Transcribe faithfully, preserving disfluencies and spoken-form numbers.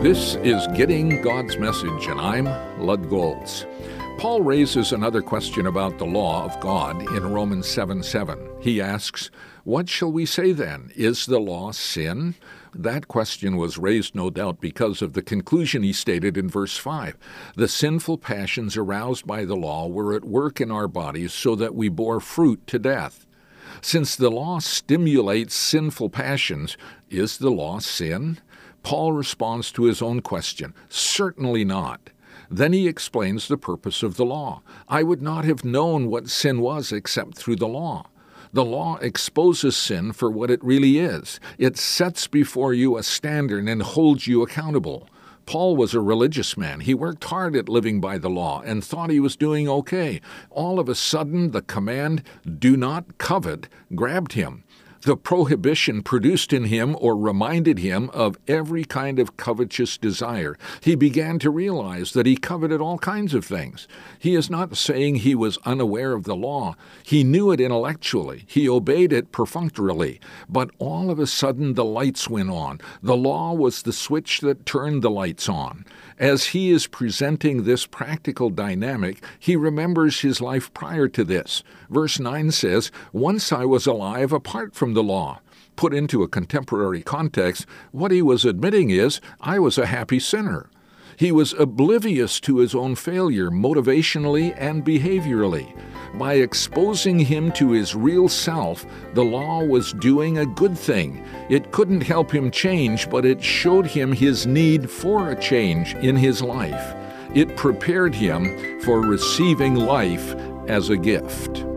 This is Getting God's Message, and I'm Lud Goltz. Paul raises another question about the law of God in Romans seven seven. He asks, "What shall we say then? Is the law sin?" That question was raised, no doubt, because of the conclusion he stated in verse five. The sinful passions aroused by the law were at work in our bodies so that we bore fruit to death. Since the law stimulates sinful passions, is the law sin? Paul responds to his own question, certainly not. Then he explains the purpose of the law. I would not have known what sin was except through the law. The law exposes sin for what it really is. It sets before you a standard and holds you accountable. Paul was a religious man. He worked hard at living by the law and thought he was doing okay. All of a sudden, the command, "Do not covet," grabbed him. The prohibition produced in him or reminded him of every kind of covetous desire. He began to realize that he coveted all kinds of things. He is not saying he was unaware of the law. He knew it intellectually. He obeyed it perfunctorily. But all of a sudden the lights went on. The law was the switch that turned the lights on. As he is presenting this practical dynamic, he remembers his life prior to this. Verse nine says, "Once I was alive apart from the law." Put into a contemporary context, what he was admitting is, I was a happy sinner. He was oblivious to his own failure, motivationally and behaviorally. By exposing him to his real self, the law was doing a good thing. It couldn't help him change, but it showed him his need for a change in his life. It prepared him for receiving life as a gift.